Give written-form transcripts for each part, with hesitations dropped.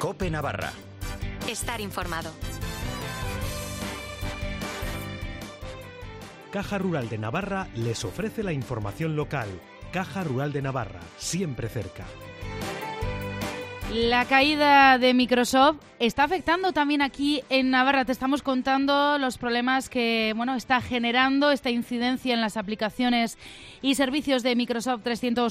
COPE Navarra. Estar informado. Caja Rural de Navarra les ofrece la información local. Caja Rural de Navarra, siempre cerca. La caída de Microsoft está afectando también aquí en Navarra. Te estamos contando los problemas que está generando esta incidencia en las aplicaciones y servicios de Microsoft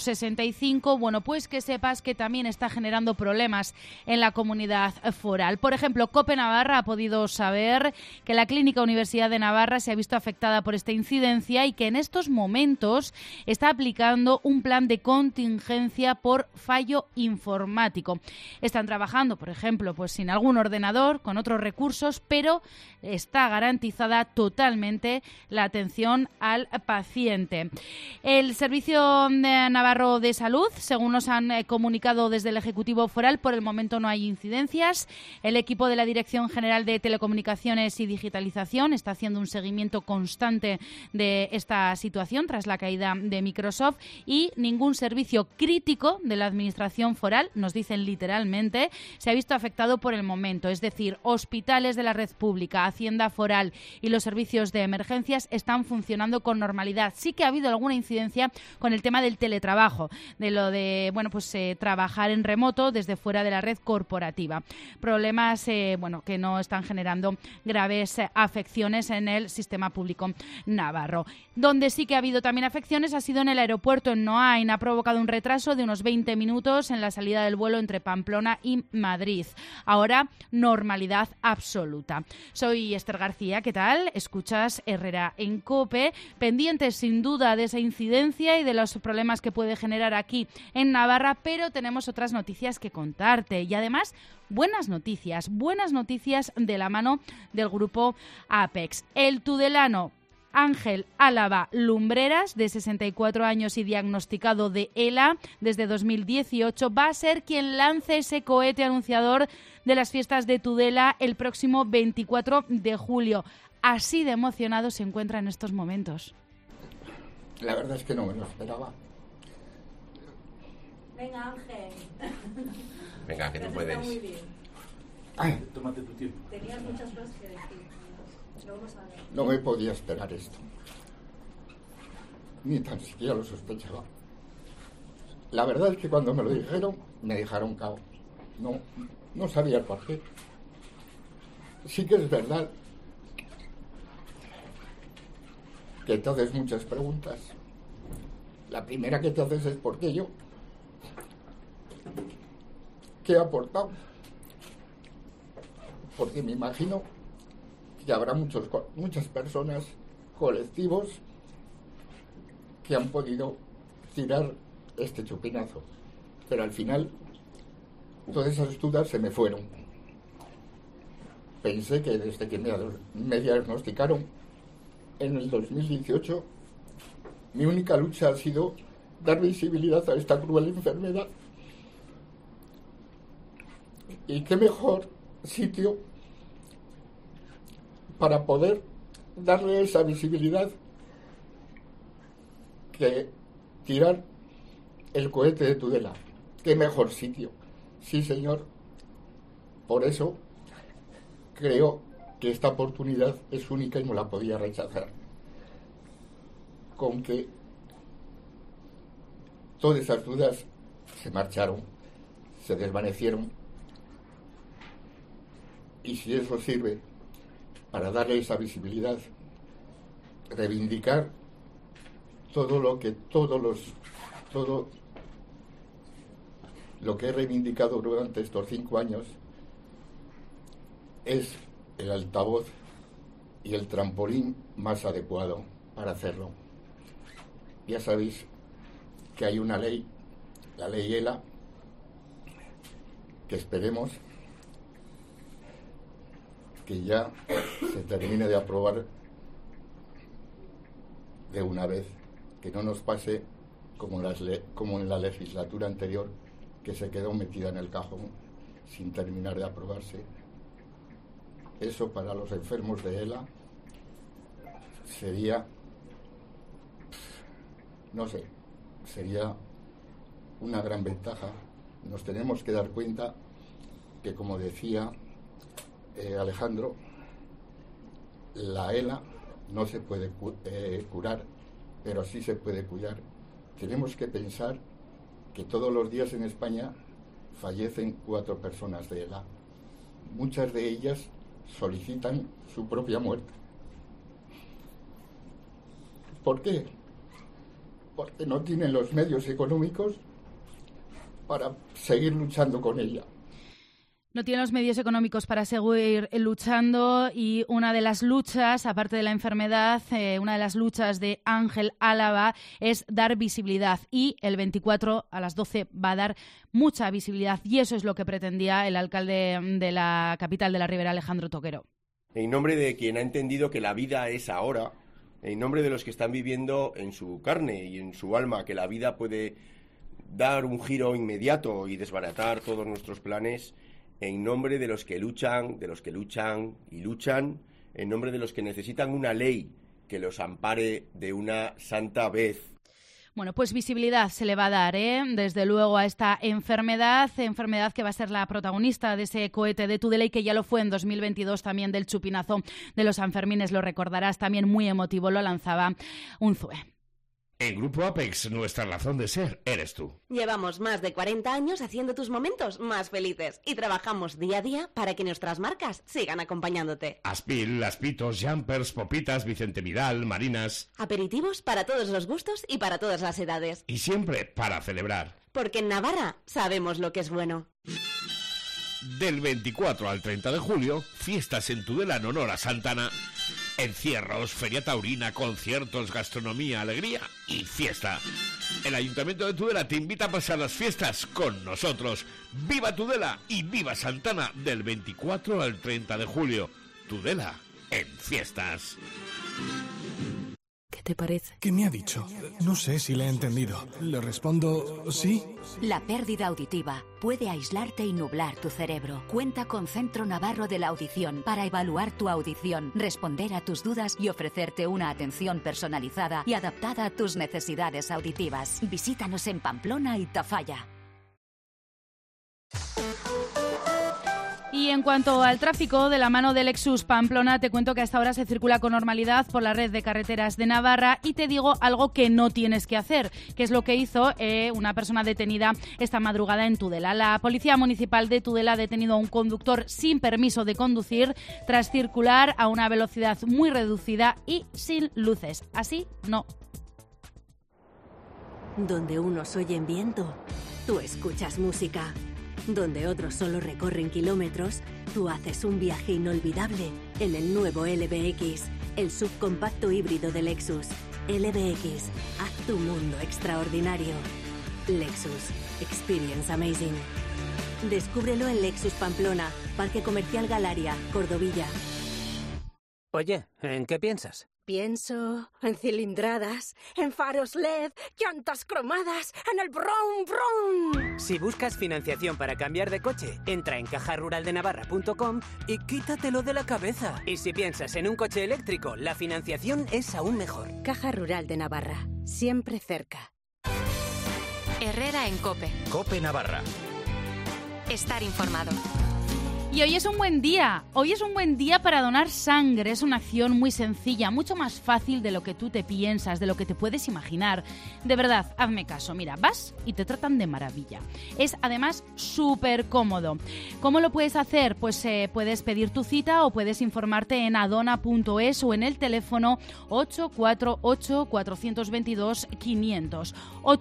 365. Bueno, pues que sepas que también está generando problemas en la comunidad foral. Por ejemplo, COPE Navarra ha podido saber que la Clínica Universidad de Navarra se ha visto afectada por esta incidencia y que en estos momentos está aplicando un plan de contingencia por fallo informático. Están trabajando, por ejemplo, pues sin algún ordenador, con otros recursos, pero está garantizada totalmente la atención al paciente. El Servicio Navarro de Salud, según nos han comunicado desde el Ejecutivo Foral, por el momento no hay incidencias. El equipo de la Dirección General de Telecomunicaciones y Digitalización está haciendo un seguimiento constante de esta situación tras la caída de Microsoft y ningún servicio crítico de la Administración Foral, nos dicen literalmente, se ha visto afectado por el momento. Es decir, hospitales de la red pública, Hacienda Foral y los servicios de emergencias están funcionando con normalidad. Sí que ha habido alguna incidencia con el tema del teletrabajo, de lo de trabajar en remoto desde fuera de la red corporativa. Problemas que no están generando graves afecciones en el sistema público navarro. Donde sí que ha habido también afecciones ha sido en el aeropuerto en Noain. Ha provocado un retraso de unos 20 minutos en la salida del vuelo entre Pamplona y Madrid. Ahora, normalidad absoluta. Soy Esther García, ¿qué tal? Escuchas Herrera en COPE, pendientes sin duda de esa incidencia y de los problemas que puede generar aquí en Navarra, pero tenemos otras noticias que contarte y además buenas noticias de la mano del grupo Apex. El tudelano Ángel Álava Lumbreras, de 64 años y diagnosticado de ELA desde 2018, va a ser quien lance ese cohete anunciador de las fiestas de Tudela el próximo 24 de julio. Así de emocionado se encuentra en estos momentos. La verdad es que no me lo esperaba. Venga, Ángel. Venga, que tú puedes. Muy bien. Ay, Tómate tu tiempo. Tenías muchas cosas que decir. Lo vamos a ver. no me podía esperar esto. Ni tan siquiera lo sospechaba. La verdad es que cuando me lo dijeron, me dejaron cao. No sabía el por qué. Sí que es verdad que te haces muchas preguntas. La primera que te haces es ¿por qué yo? ¿Qué he aportado? Porque me imagino que habrá muchas personas, colectivos, que han podido tirar este chupinazo. Pero al final, todas esas dudas se me fueron. Pensé que desde que me diagnosticaron en el 2018, mi única lucha ha sido dar visibilidad a esta cruel enfermedad. Y qué mejor sitio para poder darle esa visibilidad que tirar el cohete de Tudela. Qué mejor sitio. Sí, señor. Por eso creo que esta oportunidad es única y no la podía rechazar. Con que todas esas dudas se marcharon, se desvanecieron. Y si eso sirve para darle esa visibilidad, reivindicar todo lo que he reivindicado durante estos 5 años, es el altavoz y el trampolín más adecuado para hacerlo. Ya sabéis que hay una ley, la ley ELA, que esperemos que ya se termine de aprobar de una vez, que no nos pase como en la legislatura anterior, que se quedó metida en el cajón sin terminar de aprobarse. Eso para los enfermos de ELA sería, sería una gran ventaja. Nos tenemos que dar cuenta que, como decía Alejandro, la ELA no se puede curar, pero sí se puede cuidar. Tenemos que pensar que todos los días en España fallecen 4 personas de ELA. Muchas de ellas solicitan su propia muerte. ¿Por qué? Porque no tienen los medios económicos para seguir luchando con ella. No tiene los medios económicos para seguir luchando, y una de las luchas, aparte de la enfermedad, una de las luchas de Ángel Álava es dar visibilidad, y el 24 a las 12 va a dar mucha visibilidad, y eso es lo que pretendía el alcalde de la capital de la Ribera, Alejandro Toquero. En nombre de quien ha entendido que la vida es ahora, en nombre de los que están viviendo en su carne y en su alma que la vida puede dar un giro inmediato y desbaratar todos nuestros planes, en nombre de los que luchan y luchan, en nombre de los que necesitan una ley que los ampare de una santa vez. Bueno, pues visibilidad se le va a dar, desde luego, a esta enfermedad que va a ser la protagonista de ese cohete de Tudela, y que ya lo fue en 2022 también, del chupinazo de los Sanfermines, lo recordarás, también muy emotivo, lo lanzaba Unzué. En Grupo Apex, nuestra razón de ser eres tú. Llevamos más de 40 años haciendo tus momentos más felices y trabajamos día a día para que nuestras marcas sigan acompañándote. Aspil, Laspitos, Jumpers, Popitas, Vicente Vidal, Marinas. Aperitivos para todos los gustos y para todas las edades. Y siempre para celebrar. Porque en Navarra sabemos lo que es bueno. Del 24 al 30 de julio, fiestas en Tudela en honor a Santana. Encierros, feria taurina, conciertos, gastronomía, alegría y fiesta. El Ayuntamiento de Tudela te invita a pasar las fiestas con nosotros. ¡Viva Tudela y viva Santana! Del 24 al 30 de julio. Tudela en fiestas. ¿Qué te parece? ¿Qué me ha dicho? No sé si le he entendido. ¿Le respondo sí? La pérdida auditiva puede aislarte y nublar tu cerebro. Cuenta con Centro Navarro de la Audición para evaluar tu audición, responder a tus dudas y ofrecerte una atención personalizada y adaptada a tus necesidades auditivas. Visítanos en Pamplona y Tafalla. Y en cuanto al tráfico, de la mano del Lexus Pamplona, te cuento que a esta hora se circula con normalidad por la red de carreteras de Navarra, y te digo algo que no tienes que hacer, que es lo que hizo una persona detenida esta madrugada en Tudela. La Policía Municipal de Tudela ha detenido a un conductor sin permiso de conducir tras circular a una velocidad muy reducida y sin luces. Así no. Donde unos oyen viento, tú escuchas música. Donde otros solo recorren kilómetros, tú haces un viaje inolvidable en el nuevo LBX, el subcompacto híbrido de Lexus. LBX, haz tu mundo extraordinario. Lexus, experience amazing. Descúbrelo en Lexus Pamplona, Parque Comercial Galaria, Cordovilla. Oye, ¿en qué piensas? Pienso en cilindradas, en faros LED, llantas cromadas, en el brum brum. Si buscas financiación para cambiar de coche, entra en cajaruraldenavarra.com y quítatelo de la cabeza. Y si piensas en un coche eléctrico, la financiación es aún mejor. Caja Rural de Navarra, siempre cerca. Herrera en COPE. COPE Navarra. Estar informado. Y hoy es un buen día. Hoy es un buen día para donar sangre. Es una acción muy sencilla, mucho más fácil de lo que tú te piensas, de lo que te puedes imaginar. De verdad, hazme caso. Mira, vas y te tratan de maravilla. Es además súper cómodo. ¿Cómo lo puedes hacer? Pues puedes pedir tu cita o puedes informarte en adona.es o en el teléfono 848-422-500.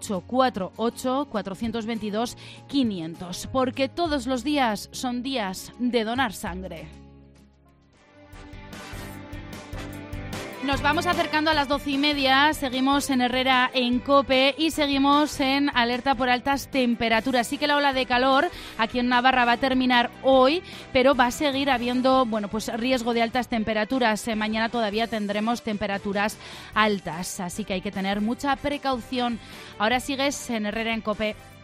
848-422-500. Porque todos los días son días de donar sangre. Nos vamos acercando a las 12:30, seguimos en Herrera en COPE y seguimos en alerta por altas temperaturas. Sí que la ola de calor aquí en Navarra va a terminar hoy, pero va a seguir habiendo, riesgo de altas temperaturas. Mañana todavía tendremos temperaturas altas, así que hay que tener mucha precaución. Ahora sigues en Herrera en COPE.